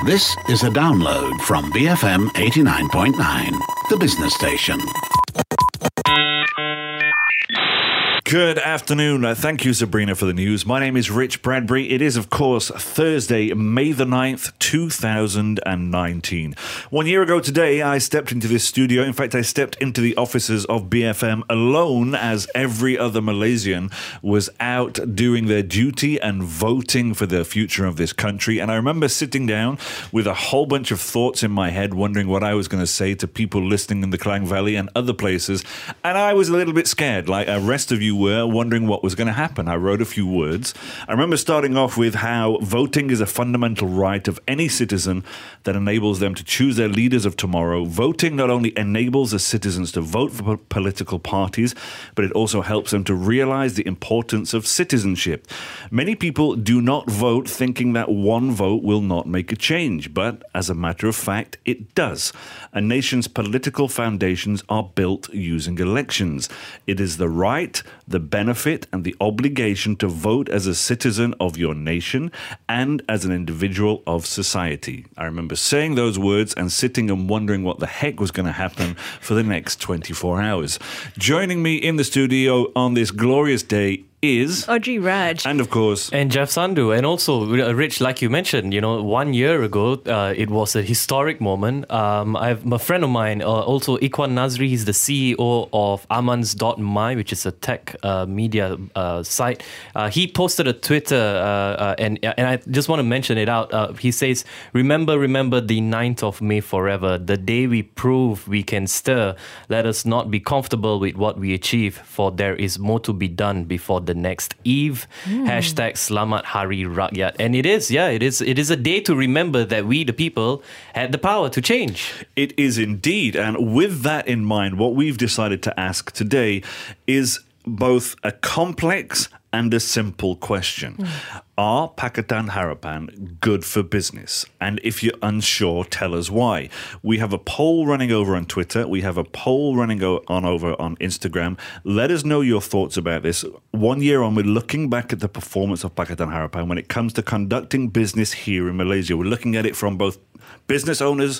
This is a download from BFM 89.9, the business station. Good afternoon. Thank you, Sabrina, for the news. My name is Rich Bradbury. It is, of course, Thursday, May the 9th, 2019. 1 year ago today, I stepped into this studio. In fact, I stepped into the offices of BFM alone as every other Malaysian was out doing their duty and voting for the future of this country. And I remember sitting down with a whole bunch of thoughts in my head, wondering what I was going to say to people listening in the Klang Valley and other places. And I was a little bit scared, like the rest of you were, wondering what was going to happen. I wrote a few words. I remember starting off with how voting is a fundamental right of any citizen that enables them to choose their leaders of tomorrow. Voting not only enables the citizens to vote for political parties, but it also helps them to realize the importance of citizenship. Many people do not vote thinking that one vote will not make a change, but as a matter of fact, it does. A nation's political foundations are built using elections. It is the right, the benefit and the obligation to vote as a citizen of your nation and as an individual of society. I remember saying those words and sitting and wondering what the heck was going to happen for the next 24 hours. Joining me in the studio on this glorious day is Audrey Raj. And of course... And Jeff Sandhu. And also, Rich, like you mentioned, 1 year ago, it was a historic moment. I have a friend of mine, also Ikhwan Nazri, he's the CEO of Amans.my, which is a tech media site. He posted a Twitter, and I just want to mention it out. He says, remember the 9th of May forever, the day we prove we can stir. Let us not be comfortable with what we achieve, for there is more to be done before the next eve. Hashtag Selamat Hari Rakyat. And it is a day to remember that we, the people, had the power to change. It is indeed. And with that in mind, what we've decided to ask today is both a complex and a simple question. Are Pakatan Harapan good for business? And if you're unsure, tell us why. We have a poll running over on Twitter. We have a poll running over on Instagram. Let us know your thoughts about this. 1 year on, we're looking back at the performance of Pakatan Harapan when it comes to conducting business here in Malaysia. We're looking at it from both business owners,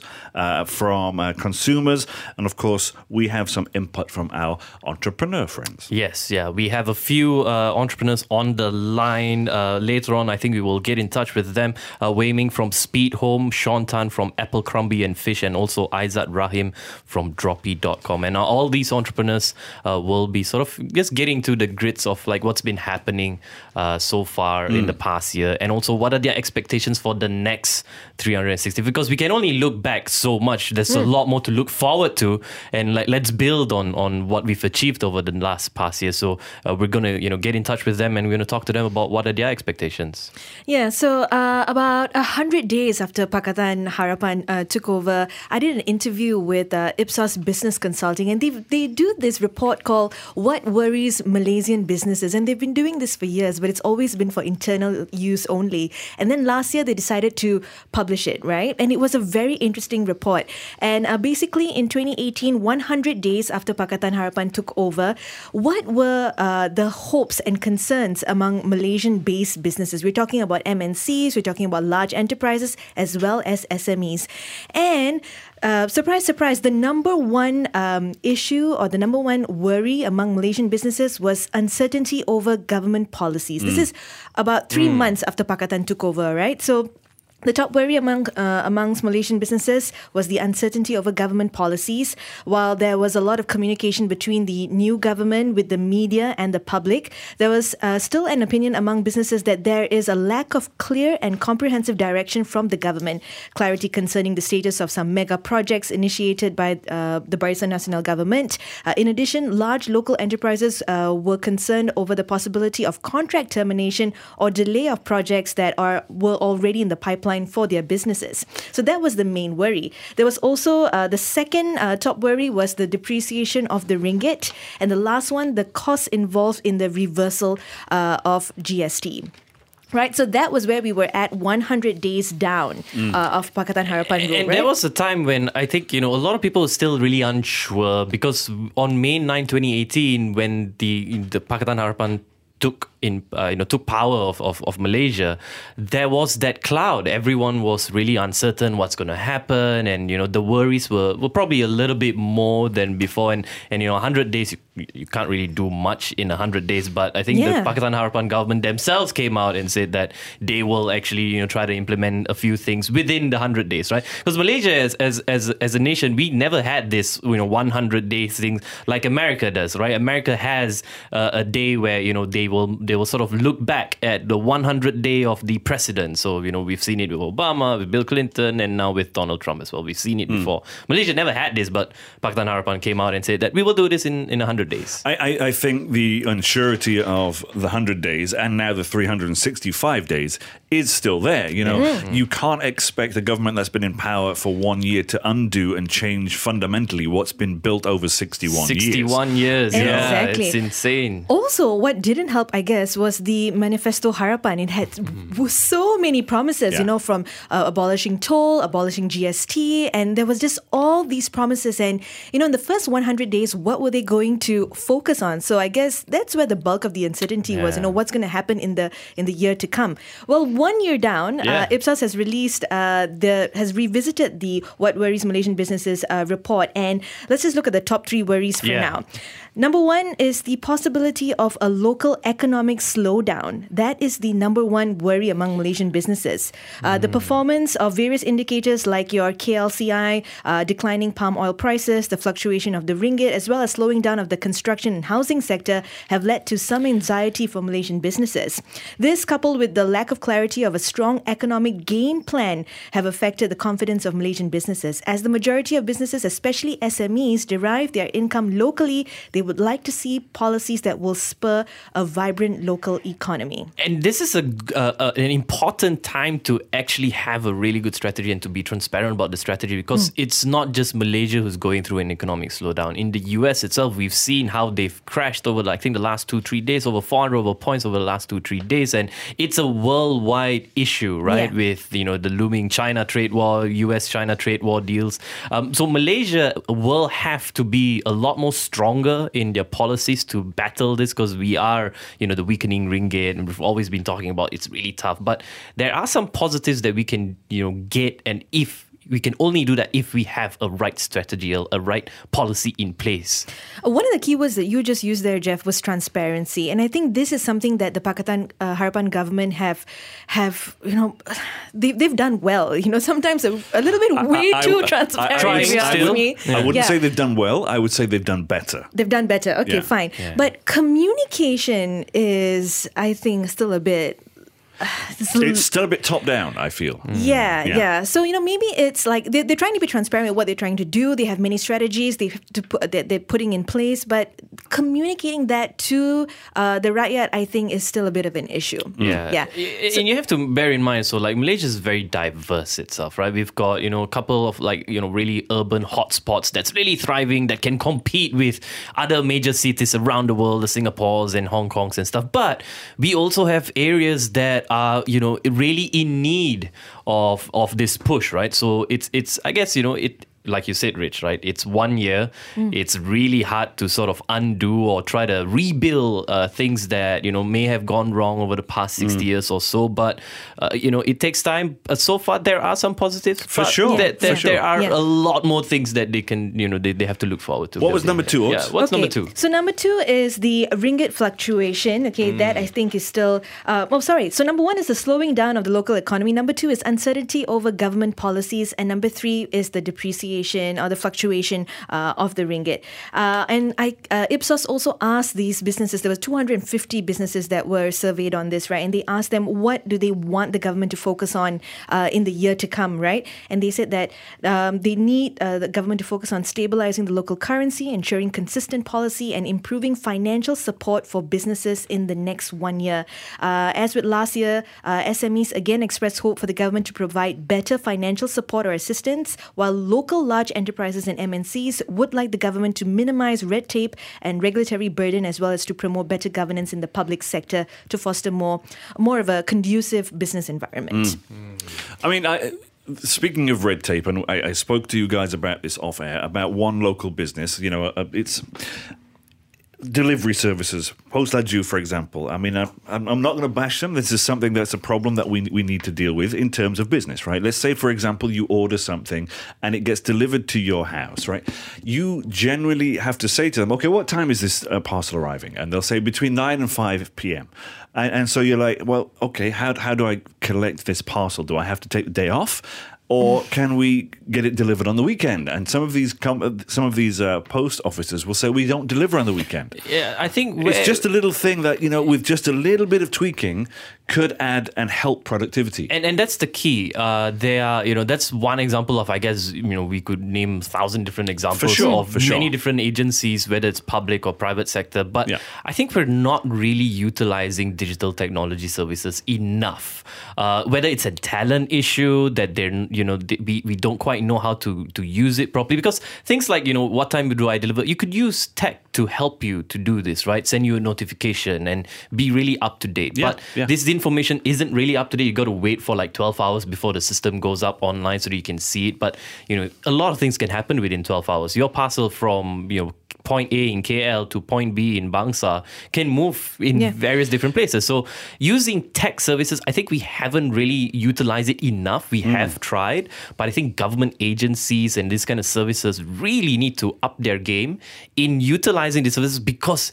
from consumers, and of course, we have some input from our entrepreneur friends. Yes, yeah. We have a few entrepreneurs on the line. Later on, I think we will get in touch with them. Wei Ming from Speed Home, Sean Tan from Apple Crumbie and Fish, and also Aizat Rahim from Droppy.com. And all these entrepreneurs will be sort of just getting to the grits of like what's been happening so far in the past year, and also what are their expectations for the next 360. Because we can only look back so much. There's a lot more to look forward to, and let's build on what we've achieved over the last past year. So we're gonna get in touch with them, and we're gonna talk to them about what are their expectations. Yeah, so about 100 days after Pakatan Harapan took over, I did an interview with Ipsos Business Consulting, and they do this report called What Worries Malaysian Businesses, and they've been doing this for years, but it's always been for internal use only. And then last year they decided to publish it, right? And it was a very interesting report. And basically in 2018, 100 days after Pakatan Harapan took over, what were the hopes and concerns among Malaysian-based businesses? We're talking about MNCs, we're talking about large enterprises as well as SMEs. And surprise, surprise, the number one issue or the number one worry among Malaysian businesses was uncertainty over government policies. This is about 3 months after Pakatan took over, right? So the top worry amongst Malaysian businesses was the uncertainty over government policies. While there was a lot of communication between the new government with the media and the public, there was still an opinion among businesses that there is a lack of clear and comprehensive direction from the government. Clarity concerning the status of some mega projects initiated by the Barisan Nasional government. In addition, large local enterprises were concerned over the possibility of contract termination or delay of projects that were already in the pipeline for their businesses. So that was the main worry. There was also the second top worry was the depreciation of the ringgit, and the last one, the cost involved in the reversal of GST. Right, so that was where we were at 100 days down of Pakatan Harapan rule, and right? there was a time when I think, a lot of people were still really unsure, because on May 9, 2018, when the Pakatan Harapan took took power of Malaysia, there was that cloud. Everyone was really uncertain what's going to happen, and the worries were probably a little bit more than before. And 100 days, you can't really do much in 100 days. But I think the Pakatan Harapan government themselves came out and said that they will actually try to implement a few things within the 100 days, right? Because Malaysia as a nation, we never had this 100 days thing like America does, right? America has a day where they will sort of look back at the 100th day of the president. So we've seen it with Obama, with Bill Clinton, and now with Donald Trump as well. We've seen it before. Malaysia never had this, but Pakatan Harapan came out and said that we will do this in 100 days. I think the unsurety of the 100 days and now the 365 days is still there. You can't expect a government that's been in power for 1 year to undo and change fundamentally what's been built over 61 years. 61 years, Exactly. It's insane. Also, what didn't help, I guess, was the Manifesto Harapan. It had so many promises, from abolishing toll, abolishing GST, and there was just all these promises. And, in the first 100 days, what were they going to focus on? So I guess that's where the bulk of the uncertainty was, what's going to happen in the year to come. Well, 1 year down, Ipsos has revisited the What Worries Malaysian Businesses report. And let's just look at the top 3 worries for now. Number 1 is the possibility of a local economic slowdown. That is the number 1 worry among Malaysian businesses. The performance of various indicators like your KLCI, declining palm oil prices, the fluctuation of the ringgit, as well as slowing down of the construction and housing sector have led to some anxiety for Malaysian businesses. This, coupled with the lack of clarity of a strong economic game plan, have affected the confidence of Malaysian businesses. As the majority of businesses, especially SMEs, derive their income locally, they would like to see policies that will spur a vibrant local economy. And this is an important time to actually have a really good strategy and to be transparent about the strategy, because it's not just Malaysia who's going through an economic slowdown. In the US itself, we've seen how they've crashed over, I think, the last 2-3 days, over 400 over points over the last 2-3 days. And it's a worldwide issue, right? With, the looming China trade war, US-China trade war deals. So Malaysia will have to be a lot more stronger in their policies to battle this, because we are, the weakening ringgit, and we've always been talking about it's really tough. But there are some positives that we can, get, and if we can only do that if we have a right strategy, a right policy in place. One of the keywords that you just used there, Jeff, was transparency. And I think this is something that the Pakatan Harapan government have they've done well. Sometimes a little bit way too transparent. I wouldn't say they've done well. I would say they've done better. They've done better. Okay, fine. Yeah. But communication is, I think, still a bit... It's still a bit top down, I feel. Yeah. So, maybe it's like they're trying to be transparent with what they're trying to do. They have many strategies they're putting in place, but communicating that to the rakyat, I think, is still a bit of an issue. Yeah. And you have to bear in mind, so Malaysia is very diverse itself, right? We've got, a couple of really urban hotspots that's really thriving, that can compete with other major cities around the world, the Singapores and Hong Kongs and stuff. But we also have areas that are really in need of this push, right? So it's I guess it, like you said, Rich, right? It's 1 year. It's really hard to sort of undo or try to rebuild things that, may have gone wrong over the past 60 years or so. But, it takes time. So far, there are some positives. For sure. There are a lot more things that they can, they have to look forward to. What was number 2? What's number 2? So number 2 is the ringgit fluctuation. Okay, that I think is still... So number 1 is the slowing down of the local economy. Number 2 is uncertainty over government policies. And number 3 is the depreciation or the fluctuation of the ringgit. And Ipsos also asked these businesses, there were 250 businesses that were surveyed on this, right? And they asked them, what do they want the government to focus on in the year to come, right? And they said that they need the government to focus on stabilizing the local currency, ensuring consistent policy, and improving financial support for businesses in the next 1 year. As with last year, SMEs again expressed hope for the government to provide better financial support or assistance, while local large enterprises and MNCs would like the government to minimize red tape and regulatory burden, as well as to promote better governance in the public sector to foster more of a conducive business environment. I mean, speaking of red tape, and I spoke to you guys about this off air, about one local business, delivery services, Post Laju, for example. I mean, I'm not going to bash them. This is something that's a problem that we need to deal with in terms of business, right? Let's say, for example, you order something and it gets delivered to your house, right? You generally have to say to them, okay, what time is this parcel arriving? And they'll say between 9 and 5 p.m. And so you're like, well, okay, how do I collect this parcel? Do I have to take the day off? Or can we get it delivered on the weekend? And some of these post offices will say we don't deliver on the weekend. Yeah, I think it's just a little thing that, with just a little bit of tweaking could add and help productivity. And that's the key. There are, that's one example of, I guess, we could name 1,000 different examples of many different agencies, whether it's public or private sector. But I think we're not really utilizing digital technology services enough. Whether it's a talent issue that we don't quite know how to use it properly, because things like, what time do I deliver? You could use tech to help you to do this, right? Send you a notification and be really up to date. But this information isn't really up to date. You got to wait for like 12 hours before the system goes up online so that you can see it. But, a lot of things can happen within 12 hours. Your parcel from, point A in KL to point B in Bangsa can move in various different places. So using tech services, I think we haven't really utilized it enough. We have tried, but I think government agencies and these kind of services really need to up their game in utilizing these services, because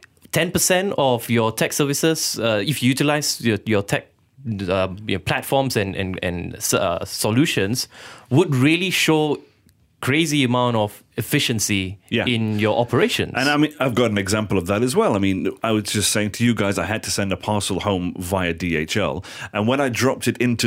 10% of your tech services, if you utilize your tech platforms and solutions, would really show crazy amount of efficiency in your operations. And I mean, I've got an example of that as well. I mean, I was just saying to you guys, I had to send a parcel home via DHL, and when I dropped it into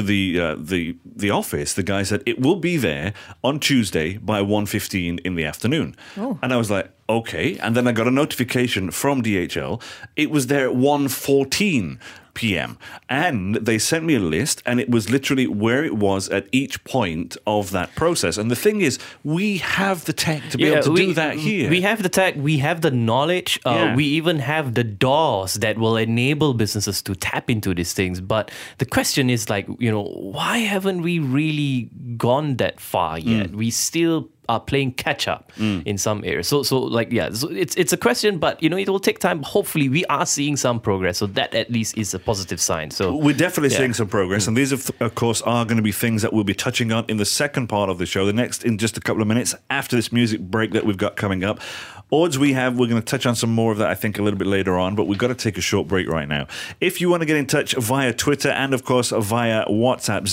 the office, the guy said it will be there on Tuesday by 1:15 in the afternoon. And I was like, okay. And then I got a notification from DHL. It was there at 1:14 p.m. And they sent me a list, and it was literally where it was at each point of that process. And the thing is, we have the tech to be able to do that here. We have the tech, we have the knowledge, we even have the doors that will enable businesses to tap into these things. But the question is like, why haven't we really gone that far yet? We still are playing catch up in some areas. So it's a question, but it will take time. Hopefully we are seeing some progress. So that at least is a positive sign. So we're definitely seeing some progress. And these of course are going to be things that we'll be touching on in the second part of the show, the next in just a couple of minutes after this music break that we've got coming up. Odds we're going to touch on some more of that, I think, a little bit later on, but we've got to take a short break right now. If you want to get in touch via Twitter and, of course, via WhatsApp,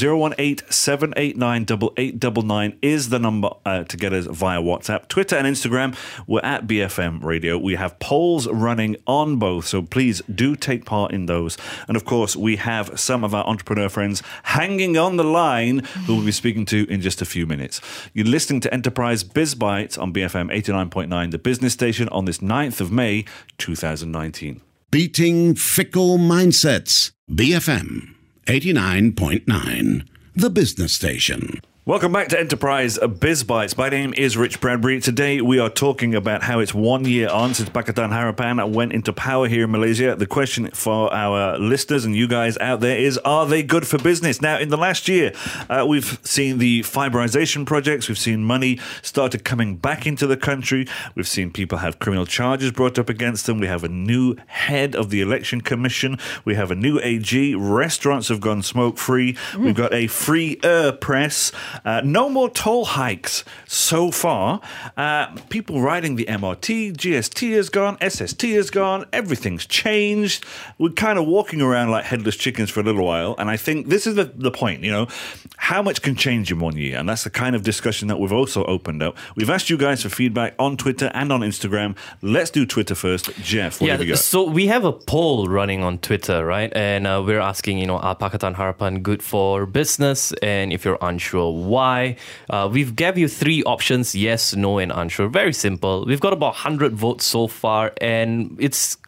018-789-8899 is the number to get us via WhatsApp. Twitter and Instagram, we're at BFM Radio. We have polls running on both, so please do take part in those. And, of course, we have some of our entrepreneur friends hanging on the line who we'll be speaking to in just a few minutes. You're listening to Enterprise Biz Bites on BFM 89.9, the business station, on this 9th of May 2019. Beating fickle mindsets. BFM 89.9, the business station. Welcome back to Enterprise Biz Bites. My name is Rich Bradbury. Today we are talking about how it's 1 year on since Pakatan Harapan went into power here in Malaysia. The question for our listeners and you guys out there is, are they good for business? Now, in the last year, we've seen the fiberization projects. We've seen money started coming back into the country. We've seen people have criminal charges brought up against them. We have a new head of the Election Commission. We have a new AG. Restaurants have gone smoke-free. We've got a freer press. No more toll hikes so far. People riding the MRT, GST is gone, SST is gone, everything's changed. We're kind of walking around like headless chickens for a little while, and I think this is the point, how much can change in 1 year? And that's the kind of discussion that we've also opened up. We've asked you guys for feedback on Twitter and on Instagram. Let's do Twitter first. Jeff, what have you got? So we have a poll running on Twitter, right? And we're asking, are Pakatan Harapan good for business? And if you're unsure, why? We've gave you 3 options, yes, no, and unsure. Very simple. We've got about 100 votes so far, and it's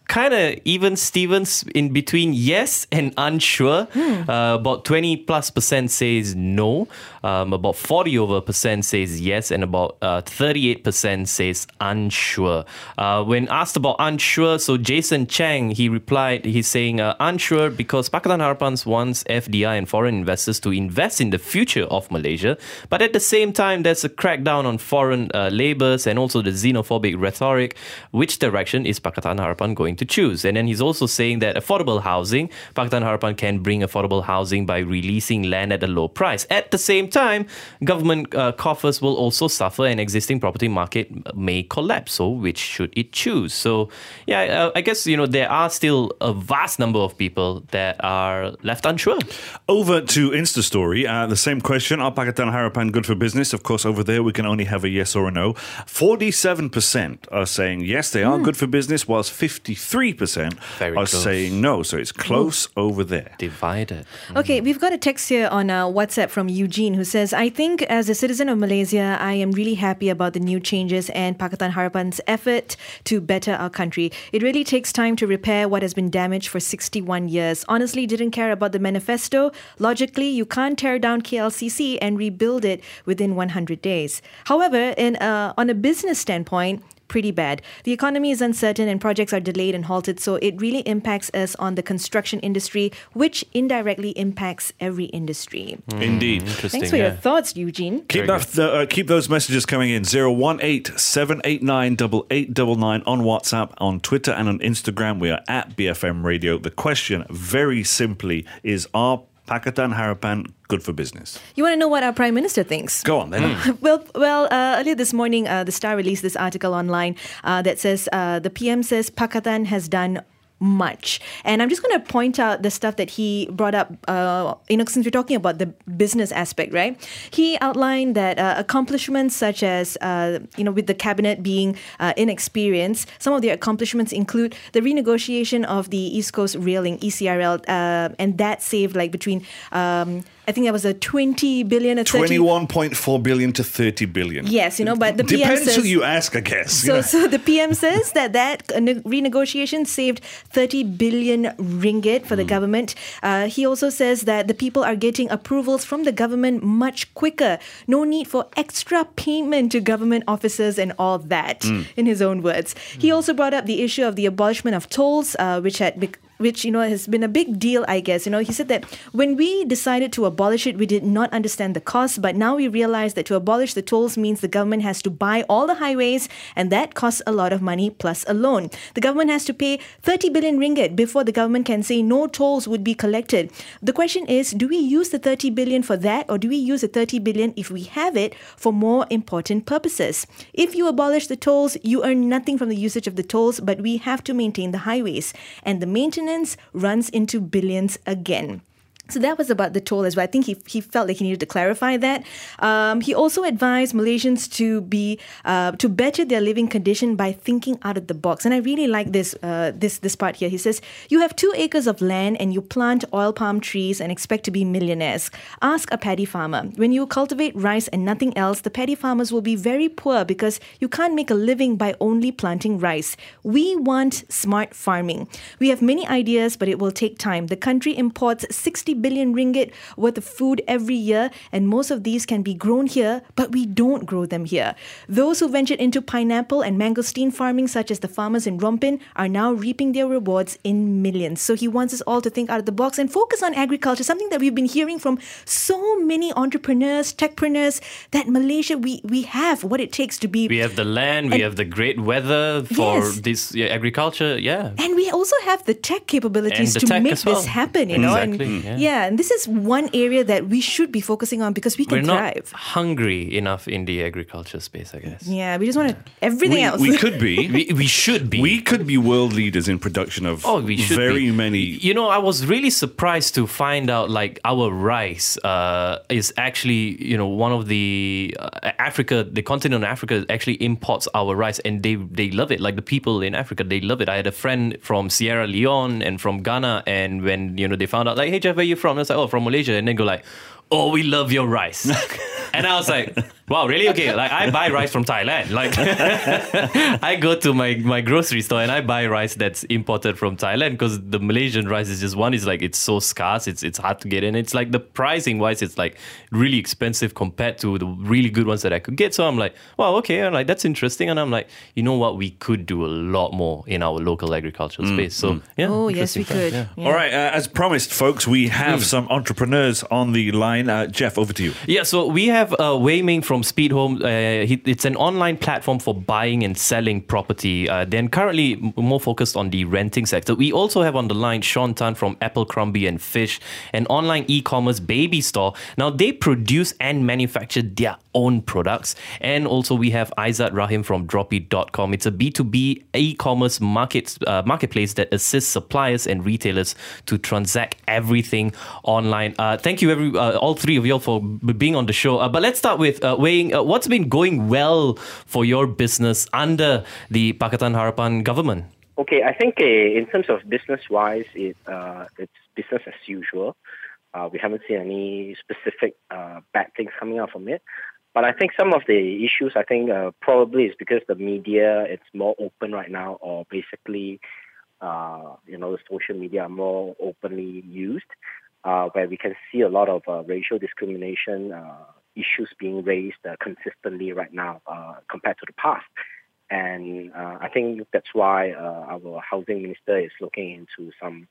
kind of even Stevens in between yes and unsure. About 20+% says no. About 40% says yes, and about 38% says unsure. When asked about unsure, so Jason Chang, he replied, he's saying unsure because Pakatan Harapan wants FDI and foreign investors to invest in the future of Malaysia, but at the same time there's a crackdown on foreign labours and also the xenophobic rhetoric. Which direction is Pakatan Harapan going to choose? And then he's also saying that affordable housing, Pakatan Harapan can bring affordable housing by releasing land at a low price. At the same time, government coffers will also suffer and existing property market may collapse. So which should it choose? So yeah, I guess, there are still a vast number of people that are left unsure. Over to Insta Story, the same question, are Pakatan Harapan good for business? Of course, over there we can only have a yes or a no. 47% are saying yes, they are good for business, whilst 53% Very are close. saying no. So it's close over there. Divided. Okay, we've got a text here on WhatsApp from Eugene who says, I think as a citizen of Malaysia, I am really happy about the new changes and Pakatan Harapan's effort to better our country. It really takes time to repair what has been damaged for 61 years. Honestly, didn't care about the manifesto. Logically, you can't tear down KLCC and rebuild it within 100 days. However, on a business standpoint, pretty bad. The economy is uncertain and projects are delayed and halted, so it really impacts us on the construction industry, which indirectly impacts every industry. Indeed. Interesting. Thanks for your thoughts, Eugene. Keep those messages coming in. 018-789-8899 on WhatsApp, on Twitter and on Instagram. We are at BFM Radio. The question, very simply, is are Pakatan Harapan good for business? You want to know what our Prime Minister thinks? Go on then. Well, earlier this morning, the Star released this article online that says the PM says Pakatan has done much. And I'm just going to point out the stuff that he brought up, since we're talking about the business aspect, right? He outlined that accomplishments such as, with the cabinet being inexperienced, some of their accomplishments include the renegotiation of the East Coast Railing, ECRL, and that saved between I think that was a 20 billion or 30... 21.4 billion to 30 billion. Yes, but the PM Depends says... who you ask, I guess. So the PM says that renegotiation saved 30 billion ringgit for the government. He also says that the people are getting approvals from the government much quicker. No need for extra payment to government officers and all that, in his own words. He also brought up the issue of the abolishment of tolls, which has been a big deal, I guess. He said that when we decided to abolish it, we did not understand the cost, but now we realize that to abolish the tolls means the government has to buy all the highways, and that costs a lot of money plus a loan. The government has to pay 30 billion ringgit before the government can say no tolls would be collected. The question is, do we use the 30 billion for that, or do we use the 30 billion if we have it for more important purposes? If you abolish the tolls, you earn nothing from the usage of the tolls, but we have to maintain the highways, and the maintenance runs into billions again. So that was about the toll as well. I think he felt like he needed to clarify that. He also advised Malaysians to better their living condition by thinking out of the box. And I really like this part here. He says, you have 2 acres of land and you plant oil palm trees and expect to be millionaires. Ask a paddy farmer. When you cultivate rice and nothing else, the paddy farmers will be very poor because you can't make a living by only planting rice. We want smart farming. We have many ideas, but it will take time. The country imports 60 billion ringgit worth of food every year, and most of these can be grown here, but we don't grow them here. Those who ventured into pineapple and mangosteen farming, such as the farmers in Rompin, are now reaping their rewards in millions. So he wants us all to think out of the box and focus on agriculture, something that we've been hearing from so many entrepreneurs, techpreneurs, that Malaysia, we have what it takes to be... We have the land, we have the great weather for this agriculture, And we also have the tech capabilities to make this happen, Exactly, and this is one area that we should be focusing on because we can We're not thrive. hungry enough in the agriculture space, I guess. Yeah, we just want everything else. We could be. We should be. We could be world leaders in production of very many... I was really surprised to find out our rice is actually, one of the the continent of Africa actually imports our rice, and they love it. Like the people in Africa, they love it. I had a friend from Sierra Leone and from Ghana, and when, they found out, hey Jeff, where are you from? And I was like, from Malaysia. And then go oh, we love your rice. And I was like, wow, really? Okay, like I buy rice from Thailand. Like I go to my grocery store and I buy rice that's imported from Thailand because the Malaysian rice is just one is like it's so scarce, it's hard to get in. It's like the pricing wise, it's like really expensive compared to the really good ones that I could get. So I'm like, wow, okay, I'm like that's interesting. And I'm like, you know what, we could do a lot more in our local agricultural space. So yeah. Oh, yes, we interesting could. fact, Yeah. All right, as promised, folks, we have some entrepreneurs on the line. Jeff, over to you. Yeah, so we have Wei Ming from Speed Home. It's an online platform for buying and selling property. Then currently more focused on the renting sector. We also have on the line Sean Tan from Abercrombie and Fish, an online e-commerce baby store. Now they produce and manufacture their own products. And also we have Aizat Rahim from Droppy.com. It's a B2B e-commerce marketplace that assists suppliers and retailers to transact everything online. Thank you all three of you all for being on the show. But let's start with Wei. What's been going well for your business under the Pakatan Harapan government? Okay, I think in terms of business-wise, it's business as usual. We haven't seen any specific bad things coming out from it. But I think some of the issues, probably is because the media, it's more open right now, or basically, the social media are more openly used, where we can see a lot of racial discrimination issues being raised consistently right now compared to the past. And I think that's why our housing minister is looking into some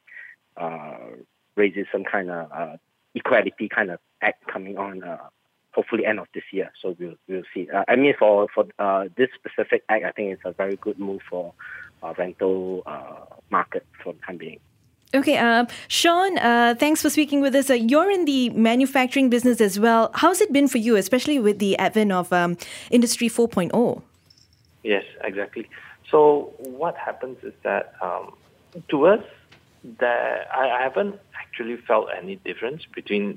raises some kind of equality kind of act coming on hopefully end of this year. So we'll see. For this specific act, I think it's a very good move for rental market for the time being. Okay, Sean, thanks for speaking with us. You're in the manufacturing business as well. How's it been for you, especially with the advent of Industry 4.0? Yes, exactly. So what happens is that to us, I haven't actually felt any difference between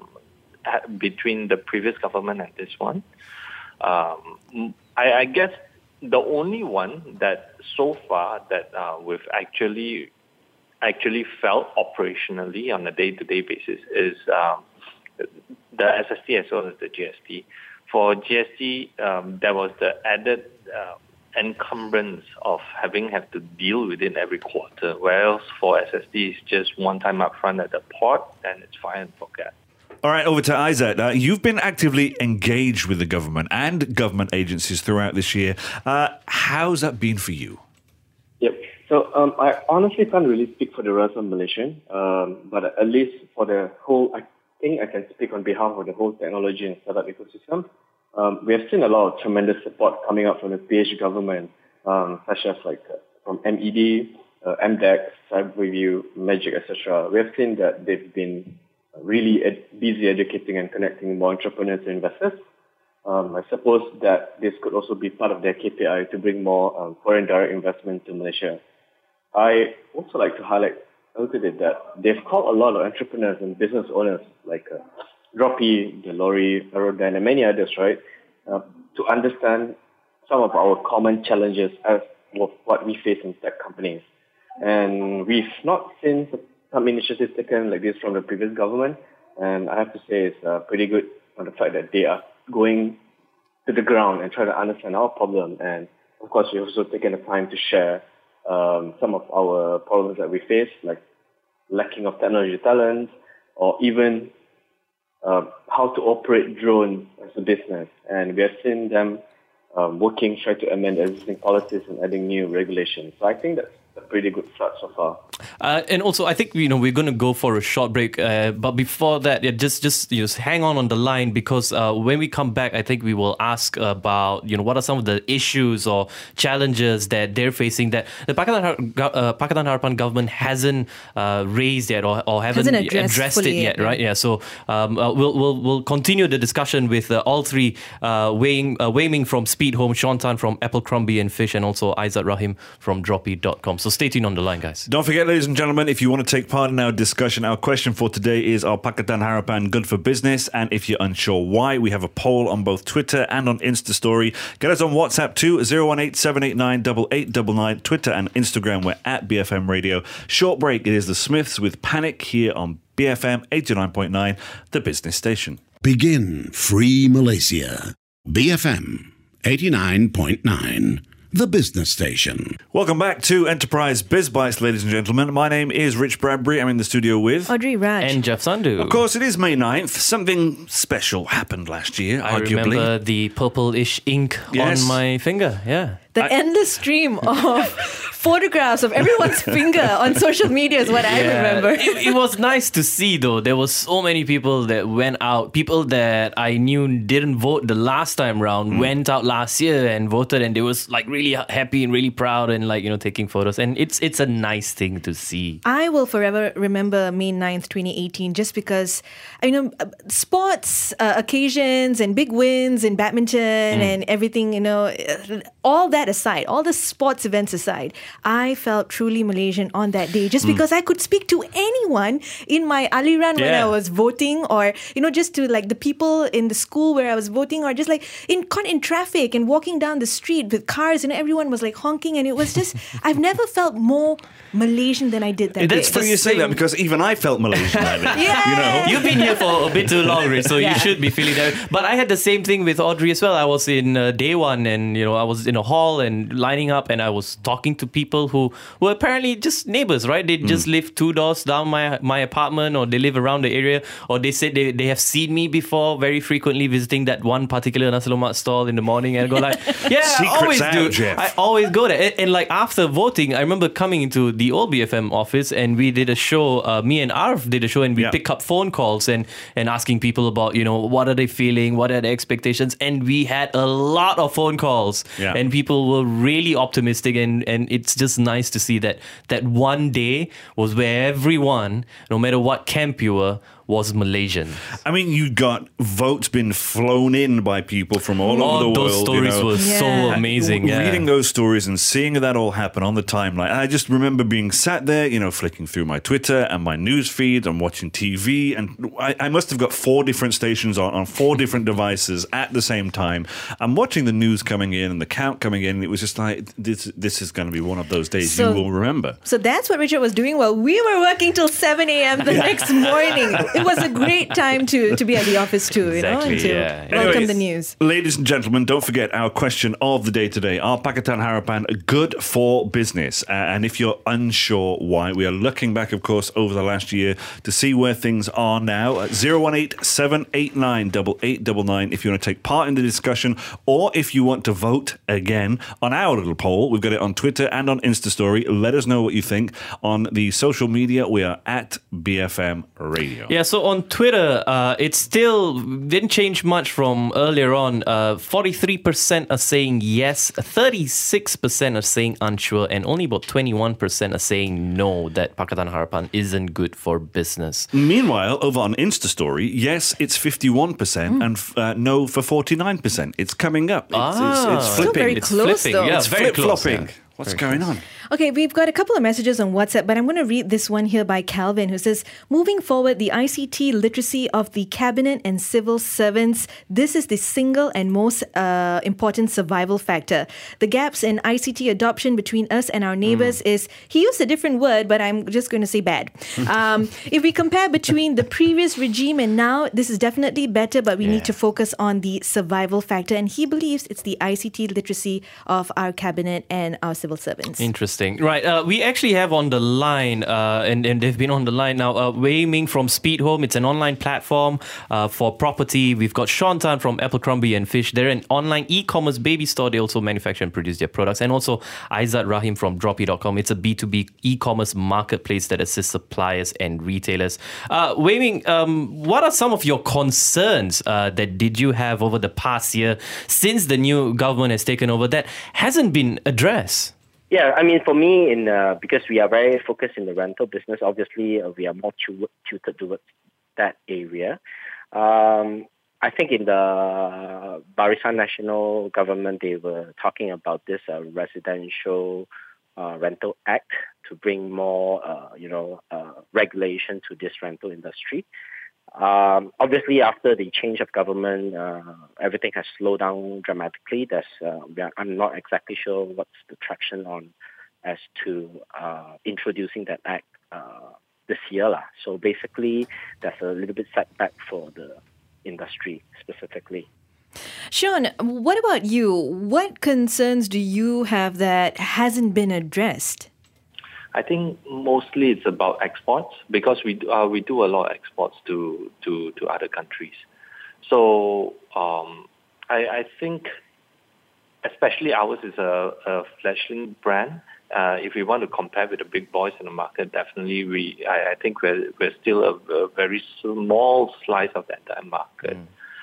the previous government and this one. I guess the only one that so far that we've actually felt operationally on a day-to-day basis is the SST as well as the GST. For GST, there was the added encumbrance of have to deal with it every quarter, whereas for SST, it's just one time upfront at the port, and it's fine and forget. All right, over to Aizat. You've been actively engaged with the government and government agencies throughout this year. How's that been for you? Yep. So I honestly can't really speak for the rest of Malaysian, but at least for the whole, I think I can speak on behalf of the whole technology and startup ecosystem. We have seen a lot of tremendous support coming out from the PH government, such as from MED, MDEX, Cyberview, Magic, etc. We have seen that they've been really busy educating and connecting more entrepreneurs and investors. I suppose that this could also be part of their KPI to bring more foreign direct investment to Malaysia. I also like to highlight a little bit that they've called a lot of entrepreneurs and business owners like Droppy, Delori, Aerodyne, and many others, right, to understand some of our common challenges as what we face in tech companies. And we've not seen some initiatives taken like this from the previous government, and I have to say it's pretty good on the fact that they are going to the ground and trying to understand our problem. And of course, we've also taken the time to share some of our problems that we face, like lacking of technology talent, or even how to operate drones as a business. And we have seen them working, trying to amend existing policies and adding new regulations. So I think that's a pretty good start so far. And also, I think we're going to go for a short break. But before that, just hang on the line, because when we come back, I think we will ask about what are some of the issues or challenges that they're facing that the Pakatan Harapan government hasn't raised yet or haven't addressed it yet, right? Yeah. So we'll continue the discussion with all three: Wei Ming from Speed Home, Sean Tan from Abercrombie and Fish, and also Aizat Rahim from Droppy.com. So stay tuned on the line, guys. Don't forget, ladies and gentlemen, if you want to take part in our discussion, our question for today is, are Pakatan Harapan good for business? And if you're unsure why, we have a poll on both Twitter and on Insta Story. Get us on WhatsApp too, 018-789-8899. Twitter and Instagram, we're at BFM Radio. Short break, it is the Smiths with Panic here on BFM 89.9, the business station. Begin Free Malaysia. BFM 89.9, the business station. Welcome back to Enterprise Biz Bites, ladies and gentlemen. My name is Rich Bradbury. I'm in the studio with Audrey Raj. And Jeff Sandu. Of course, it is May 9th. Something special happened last year, I arguably. remember the purplish ink Yes. on my finger. Yeah. The endless stream of photographs of everyone's finger on social media is what I remember. It was nice to see, though. There was so many people that went out. People that I knew didn't vote the last time round went out last year and voted, and they was like really happy and really proud and taking photos. And it's a nice thing to see. I will forever remember May 9th, 2018, just because, sports occasions and big wins in badminton and everything, all that aside, all the sports events aside, I felt truly Malaysian on that day just because I could speak to anyone in my aliran when I was voting, or, just to like the people in the school where I was voting, or just like in traffic and walking down the street with cars and everyone was like honking, and it was just, I've never felt more Malaysian than I did that That's day. funny you say that, because even I felt Malaysian that day. Yeah. You've been here for a bit too long, Rich, so you should be feeling that. But I had the same thing with Audrey as well. I was in day one, and I was in a hall and lining up, and I was talking to people who were apparently just neighbors, right? They just live 2 doors down my apartment, or they live around the area, or they said they have seen me before very frequently visiting that one particular nasi lemak stall in the morning, and I go like, yeah, I Secrets always out, do. Jeff. I always go there. And like after voting, I remember coming into the old BFM office, and we did a show, me and Arf did a show, and we pick up phone calls and asking people about, what are they feeling, what are their expectations, and we had a lot of phone calls, and people were really optimistic, and it's just nice to see that one day was where everyone, no matter what camp you were, was Malaysian. I mean, you got votes being flown in by people from all over the world. Those stories were so amazing. Reading those stories and seeing that all happen on the timeline. I just remember being sat there, flicking through my Twitter and my news feed and watching TV. And I must have got 4 different stations on 4 different devices at the same time. I'm watching the news coming in and the count coming in. And it was just like, this is going to be one of those days you will remember. So that's what Richard was doing while we were working till 7 a.m. the next morning. It was a great time to be at the office too, Exactly, and to welcome Anyway, the news. Ladies and gentlemen, don't forget our question of the day today. Are Pakatan Harapan good for business? And if you're unsure why, we are looking back, of course, over the last year to see where things are now. 018-789-8899 if you want to take part in the discussion, or if you want to vote again on our little poll. We've got it on Twitter and on Insta Story. Let us know what you think. On the social media, we are at BFM Radio. Yeah, so on Twitter, it still didn't change much from earlier on. 43% are saying yes, 36% are saying unsure, and only about 21% are saying no, that Pakatan Harapan isn't good for business. Meanwhile, over on Insta Story, yes, it's 51% and no for 49%. It's coming up. It's Still flipping. very It's close, flipping, though. yeah, It's very close. flip-flopping. Yeah. What's going on? Okay, we've got a couple of messages on WhatsApp, but I'm going to read this one here by Calvin, who says, moving forward, the ICT literacy of the cabinet and civil servants, this is the single and most important survival factor. The gaps in ICT adoption between us and our neighbours is, he used a different word, but I'm just going to say bad. If we compare between the previous regime and now, this is definitely better, but we need to focus on the survival factor. And he believes it's the ICT literacy of our cabinet and our civil servants. Interesting. Right. We actually have on the line, and they've been on the line now, Wei Ming from Speed Home. It's an online platform for property. We've got Sean Tan from Abercrombie and Fish. They're an online e-commerce baby store. They also manufacture and produce their products. And also Aizat Rahim from Droppy.com. It's a B2B e-commerce marketplace that assists suppliers and retailers. Wei Ming, what are some of your concerns that did you have over the past year since the new government has taken over that hasn't been addressed? Yeah, I mean, for me, because we are very focused in the rental business, obviously we are more tilted towards that area. I think in the Barisan Nasional government, they were talking about this residential rental act to bring more, regulation to this rental industry. Obviously, after the change of government, everything has slowed down dramatically. I'm not exactly sure what's the traction on as to introducing that act this year. So basically, there's a little bit setback for the industry specifically. Sean, what about you? What concerns do you have that hasn't been addressed? I think mostly it's about exports because we do a lot of exports to other countries. So I think, especially ours is a fledgling brand. If we want to compare with the big boys in the market, definitely I think we're still a very small slice of the entire market.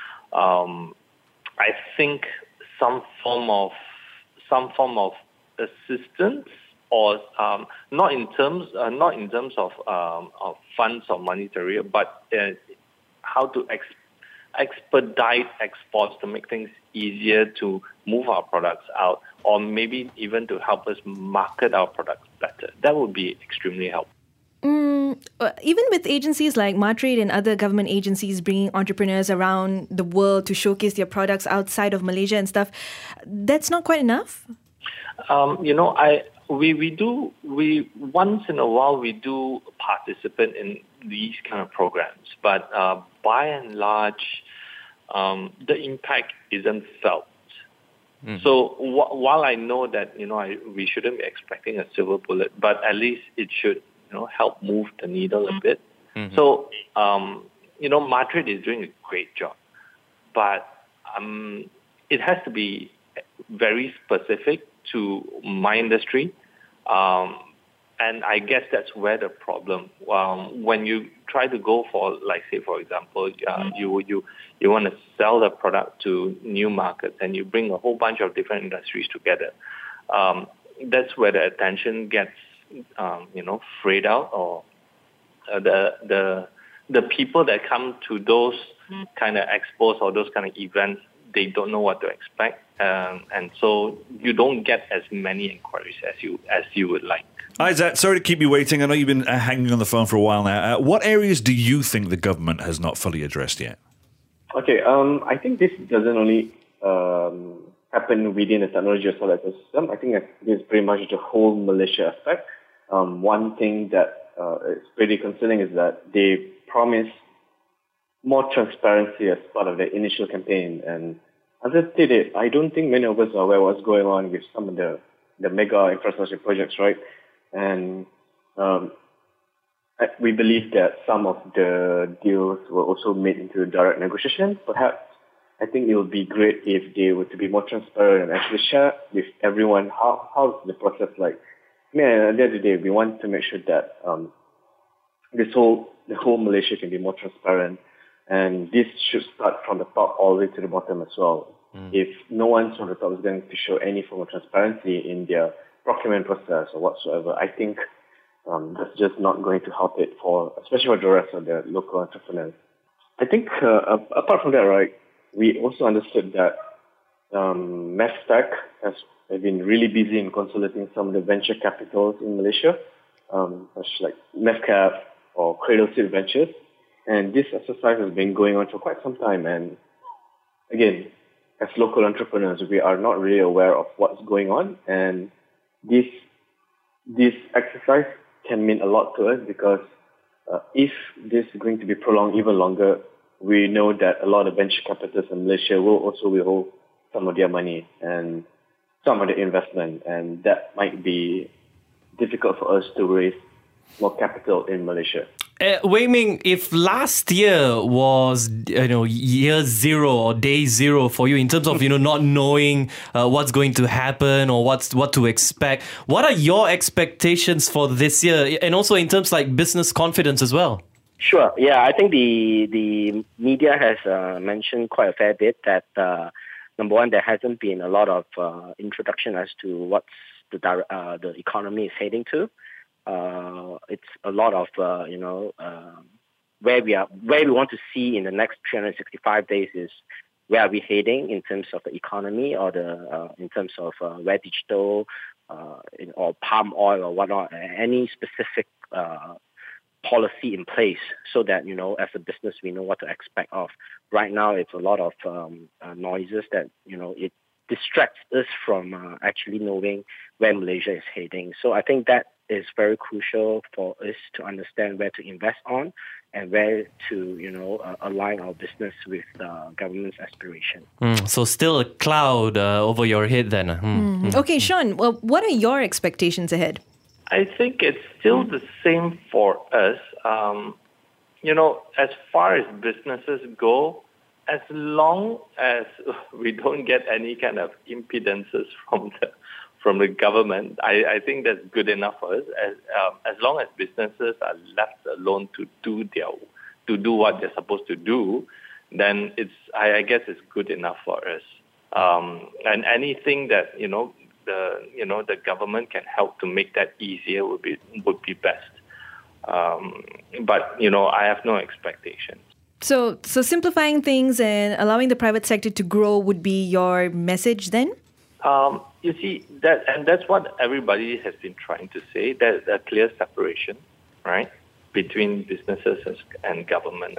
I think some form of assistance, or not in terms of funds or monetary, but how to expedite exports to make things easier to move our products out, or maybe even to help us market our products better. That would be extremely helpful. Even with agencies like Martrade and other government agencies bringing entrepreneurs around the world to showcase their products outside of Malaysia and stuff, that's not quite enough? We once in a while we do participate in these kind of programs, but by and large, the impact isn't felt. So while I know that we shouldn't be expecting a silver bullet, but at least it should help move the needle a bit. So Madrid is doing a great job, but it has to be very specific to my industry. And I guess that's where the problem. When you try to go for, like, say, for example, you want to sell the product to new markets, and you bring a whole bunch of different industries together. That's where the attention gets, frayed out, or the people that come to those kind of expos or those kind of events, they don't know what to expect, and so you don't get as many inquiries as you would like. Isaac, sorry to keep you waiting. I know you've been hanging on the phone for a while now. What areas do you think the government has not fully addressed yet? Okay, I think this doesn't only happen within the technology or solar ecosystem. I think this is pretty much the whole Malaysia effect. One thing that is pretty concerning is that they promise more transparency as part of the initial campaign. And as I stated, I don't think many of us are aware what's going on with some of the mega infrastructure projects, right? And we believe that some of the deals were also made into direct negotiation. Perhaps I think it would be great if they were to be more transparent and actually share with everyone how's the process like. I mean, at the end of the day, we want to make sure that the whole Malaysia can be more transparent, and this should start from the top all the way to the bottom as well. If no one from the top is going to show any form of transparency in their procurement process or whatsoever, I think that's just not going to help it especially for the rest of the local entrepreneurs. I think apart from that, right, we also understood that Mevtech has been really busy in consolidating some of the venture capitals in Malaysia, such like Mevcap or Cradle Seed Ventures, and this exercise has been going on for quite some time. And again, as local entrepreneurs, we are not really aware of what's going on, and this exercise can mean a lot to us because if this is going to be prolonged even longer, we know that a lot of venture capitalists in Malaysia will also withhold some of their money and some of the investment, and that might be difficult for us to raise more capital in Malaysia. Wei Ming, if last year was year zero or day zero for you in terms of not knowing what's going to happen or what to expect, what are your expectations for this year, and also in terms like business confidence as well? Sure. Yeah, I think the media has mentioned quite a fair bit that number one, there hasn't been a lot of introduction as to what's the economy is heading to. It's a lot of where we want to see in the next 365 days is where are we heading in terms of the economy, or in terms of where digital or palm oil or whatnot, any specific policy in place, so that as a business we know what to expect of. Right now, it's a lot of noises that it distracts us from actually knowing where Malaysia is heading. So I think that is very crucial for us to understand where to invest on and where to, align our business with government's aspiration. So still a cloud over your head then. Okay, Sean, well, what are your expectations ahead? I think it's still the same for us. As far as businesses go, as long as we don't get any kind of impedances from the government, I think that's good enough for us. As long as businesses are left alone to do what they're supposed to do, then I guess it's good enough for us. And anything that the government can help to make that easier would be best. But I have no expectations. So simplifying things and allowing the private sector to grow would be your message then? You see, that's what everybody has been trying to say. There's a clear separation, right, between businesses and government.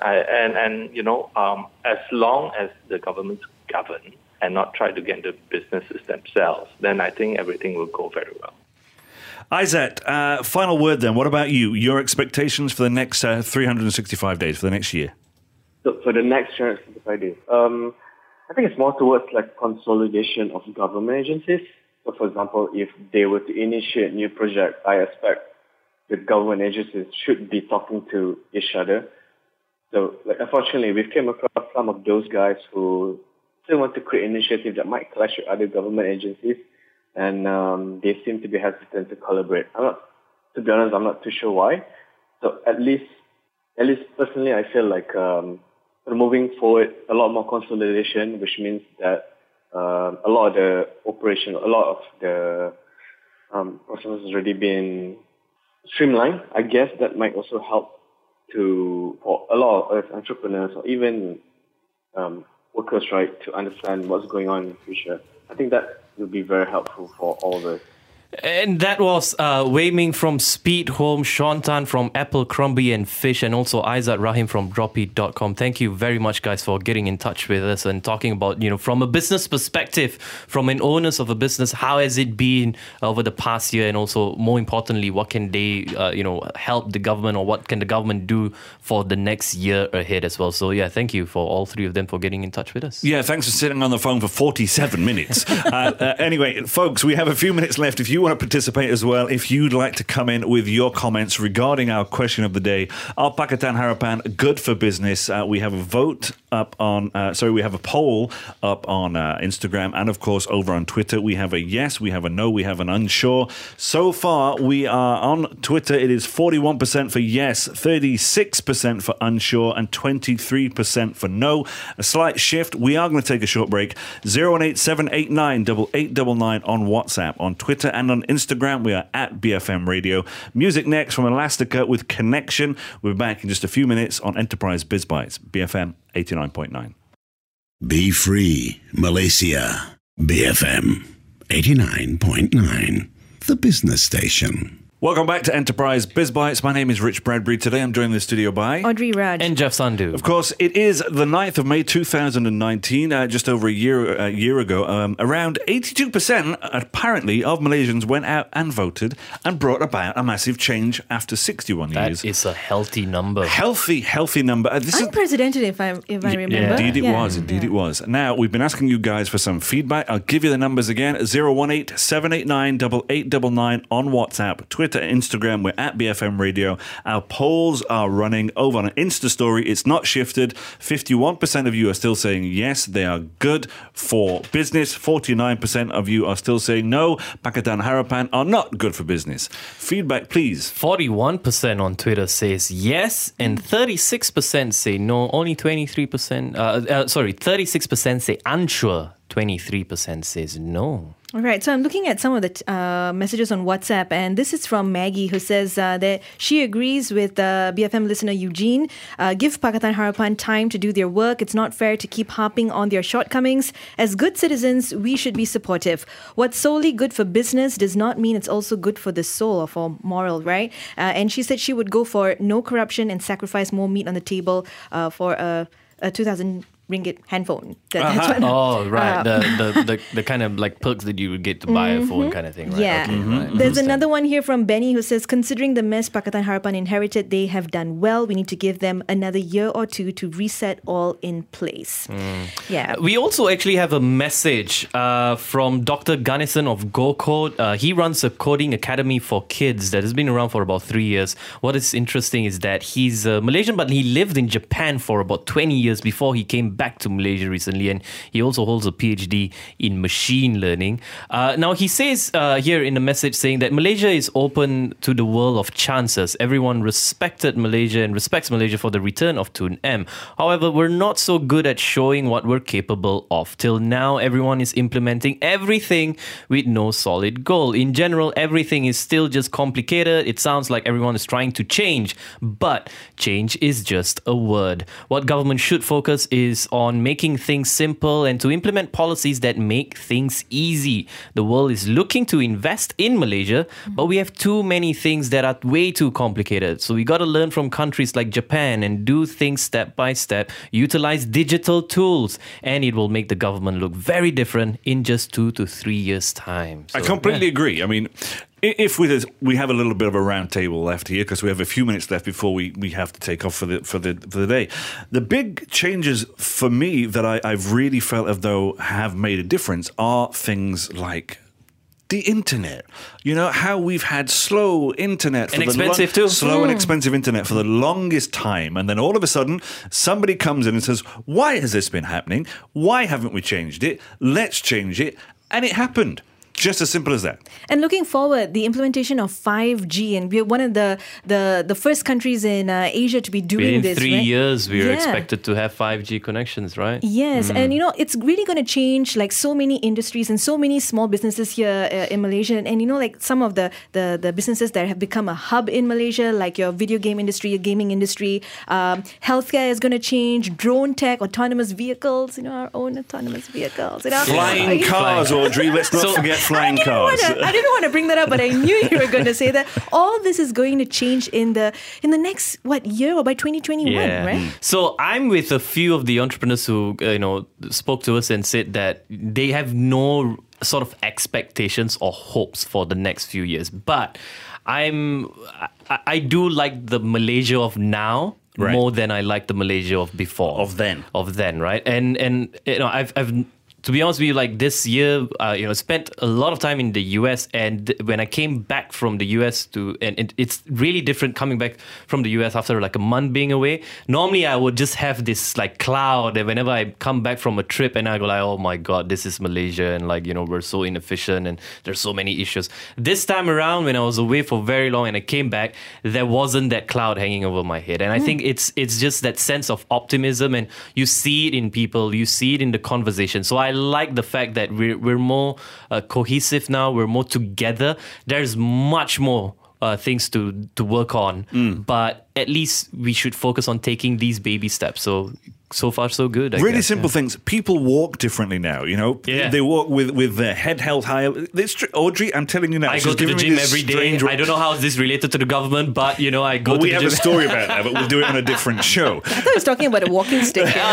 As long as the governments govern and not try to get into businesses themselves, then I think everything will go very well. Izzat, final word then. What about you? Your expectations for the next 365 days, for the next year? So for the next 365 days, I think it's more towards like consolidation of government agencies. So for example, if they were to initiate new projects, I expect the government agencies should be talking to each other. So unfortunately, we've came across some of those guys who still want to create initiatives that might clash with other government agencies, and they seem to be hesitant to collaborate. To be honest, I'm not too sure why. So at least personally, I feel like moving forward, a lot more consolidation, which means that a lot of the process has already been streamlined. I guess that might also help for a lot of us entrepreneurs or even workers, right, to understand what's going on in the future. I think that will be very helpful for all of us. And that was Wei Ming from Speed Home, Sean Tan from Apple, Crombie and Fish, and also Izzat Rahim from Droppy.com. Thank you very much, guys, for getting in touch with us and talking about, from a business perspective, from an owners of a business, how has it been over the past year, and also, more importantly, what can they, help the government, or what can the government do for the next year ahead as well. So, yeah, thank you for all three of them for getting in touch with us. Yeah, thanks for sitting on the phone for 47 minutes. Anyway, folks, we have a few minutes left. If you want to participate as well, if you'd like to come in with your comments regarding our question of the day, are Pakatan Harapan good for business? We have a vote up on, we have a poll up on Instagram, and of course over on Twitter. We have a yes, we have a no, we have an unsure. So far, we are on Twitter. It is 41% for yes, 36% for unsure, and 23% for no. A slight shift. We are going to take a short break. 018-789-8899 on WhatsApp, on Twitter, and on Instagram. We are at BFM Radio. Music next from Elastica with Connection. We're back in just a few minutes on Enterprise Biz Bites, BFM 89.9. Be free, Malaysia. BFM 89.9, the business station. Welcome back to Enterprise Biz Bites. My name is Rich Bradbury. Today I'm joined in the studio by Audrey Raj and Jeff Sandhu. Of course, it is the 9th of May 2019, just over a year ago. Around 82% apparently of Malaysians went out and voted and brought about a massive change after 61 years. That is a healthy number. Healthy number. Unprecedented, if I remember. Indeed it was. Now, we've been asking you guys for some feedback. I'll give you the numbers again. 018-789-8899 on WhatsApp, Twitter, Instagram. We're at BFM Radio. Our polls are running over on an Insta story. It's not shifted. 51% of you are still saying yes, they are good for business. 49% of you are still saying no, Pakatan Harapan are not good for business. Feedback, please. 41% on Twitter says yes, and 36% say no. Only 36% say unsure. 23% says no. All right, so I'm looking at some of the messages on WhatsApp, and this is from Maggie, who says that she agrees with BFM listener Eugene. Give Pakatan Harapan time to do their work. It's not fair to keep harping on their shortcomings. As good citizens, we should be supportive. What's solely good for business does not mean it's also good for the soul or for moral, right? And she said she would go for no corruption and sacrifice more meat on the table for a ringgit handphone. That's what, Oh, right. The kind of like perks that you would get to buy a phone kind of thing, right? Yeah. Okay, right. There's another one here from Benny who says, considering the mess Pakatan Harapan inherited, they have done well. We need to give them another year or two to reset all in place. Yeah. We also actually have a message from Dr. Ganesan of GoCode. He runs a coding academy for kids that has been around for about 3 years. What is interesting is that he's Malaysian, but he lived in Japan for about 20 years before he came back to Malaysia recently, and he also holds a PhD in machine learning. Now, he says here in the message saying that Malaysia is open to the world of chances. Everyone respected Malaysia and respects Malaysia for the return of Tun M. However, we're not so good at showing what we're capable of. Till now, everyone is implementing everything with no solid goal. In general, everything is still just complicated. It sounds like everyone is trying to change, but change is just a word. What government should focus is on making things simple and to implement policies that make things easy. The world is looking to invest in Malaysia, but we have too many things that are way too complicated. So we got to learn from countries like Japan and do things step by step, utilize digital tools, and it will make the government look very different in just 2 to 3 years' time. I completely agree. I mean, if we have a little bit of a round table left here because we have a few minutes left before we have to take off for the day. The big changes for me that I've really felt as though have made a difference are things like the internet. You know, how we've had slow internet for and expensive too. Slow and expensive internet for the longest time, and then all of a sudden somebody comes in and says, "Why has this been happening? Why haven't we changed it? Let's change it." And it happened. Just as simple as that. And looking forward, the implementation of 5G, and we're one of the first countries in Asia to be doing Within this. 3 right? years, we are expected to have 5G connections, right? Yes, and you know, it's really going to change like so many industries and so many small businesses here in Malaysia. And you know, like some of the businesses that have become a hub in Malaysia, like your video game industry, your gaming industry, healthcare is going to change, drone tech, autonomous vehicles, you know, our own autonomous vehicles. You know? Flying cars, Audrey. Let's not forget flying cars. I didn't want to bring that up, but I knew you were going to say that. All this is going to change in the next year or by 2021, right? So I'm with a few of the entrepreneurs who spoke to us and said that they have no sort of expectations or hopes for the next few years. But I do like the Malaysia of now. Right. More than I like the Malaysia of before. Of then, right? And you know, I've to be honest with you, like this year, spent a lot of time in the US, and when I came back from the US and it's really different coming back from the US after like a month being away. Normally, I would just have this like cloud, and whenever I come back from a trip, and I go like, oh my God, this is Malaysia, and like, you know, we're so inefficient, and there's so many issues. This time around, when I was away for very long and I came back, there wasn't that cloud hanging over my head, and I think it's just that sense of optimism, and you see it in people, you see it in the conversation. So I like the fact that we're more cohesive now. We're more together. There's much more things to work on, but at least we should focus on taking these baby steps. So far, so good. I really guess, simple things. People walk differently now, you know. Yeah. They walk with their head held higher. Audrey, I'm telling you now. I she's go to the giving me gym this every day. strange- I don't know how this related to the government, but you know, I go to we the have gym. a story about that, but we'll do it on a different show. I thought I was talking about a walking stick. You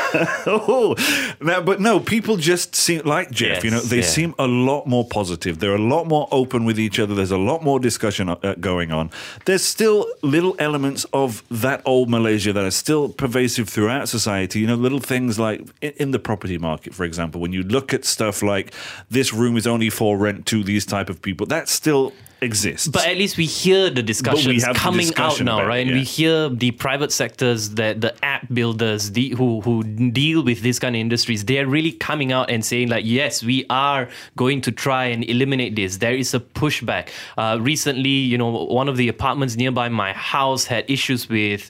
know? But no, people just seem like Jeff. Yes, they seem a lot more positive. They're a lot more open with each other. There's a lot more discussion going on. There's still little elements of that old Malaysia that are still pervasive throughout society. You know, little things like in the property market, for example, when you look at stuff like this room is only for rent to these type of people, that still exists. But at least we hear the discussions have the coming discussion out now, about right? it, And yeah. we hear the private sectors, the app builders, who deal with these kind of industries, they are really coming out and saying like, yes, we are going to try and eliminate this. There is a pushback. Recently, you know, one of the apartments nearby my house had issues with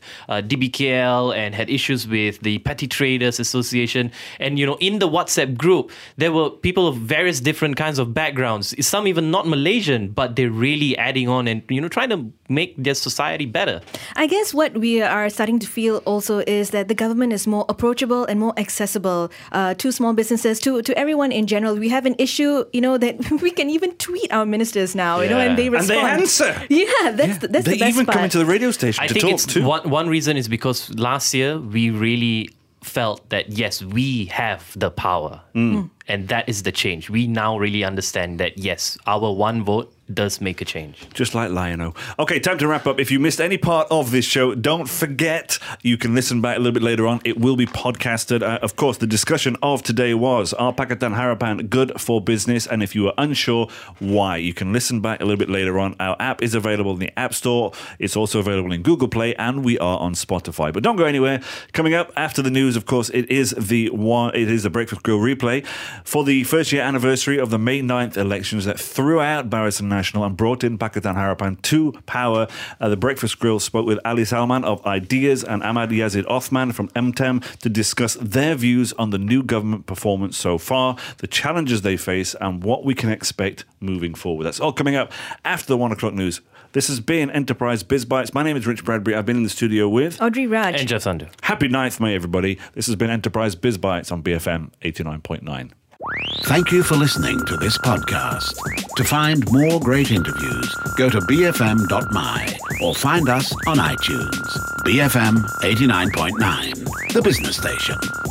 DBKL and had issues with the Petty Traders Association. And, you know, in the WhatsApp group, there were people of various different kinds of backgrounds, some even not Malaysian, but they're really adding on and, you know, trying to make their society better. I guess what we are starting to feel also is that the government is more approachable and more accessible to small businesses, to everyone in general. We have an issue, you know, that we can even tweet our ministers now, you know, and they respond. And they answer. Yeah, that's the best They even part. come into the radio station I to think talk it's too. one reason is because last year we really felt that, yes, we have the power. And that is the change. We now really understand that, yes, our one vote does make a change. Just like Lion-O. Okay, time to wrap up. If you missed any part of this show, don't forget you can listen back a little bit later on. It will be podcasted. Of course, the discussion of today was, are Pakatan Harapan good for business? And if you are unsure why, you can listen back a little bit later on. Our app is available in the App Store. It's also available in Google Play, and we are on Spotify. But don't go anywhere. Coming up after the news, of course, it is the Breakfast Grill replay for the first year anniversary of the May 9th elections that threw out Barisan Nasional and brought in Pakatan Harapan to power. The Breakfast Grill spoke with Ali Salman of Ideas and Ahmad Yazid Othman from MTEM to discuss their views on the new government performance so far, the challenges they face, and what we can expect moving forward. That's all coming up after the 1 o'clock news. This has been Enterprise Biz Bites. My name is Rich Bradbury. I've been in the studio with Audrey Raj. And Jeff Thunder. Happy 9th May, everybody. This has been Enterprise Biz Bites on BFM 89.9. Thank you for listening to this podcast. To find more great interviews, go to bfm.my or find us on iTunes. BFM 89.9, the business station.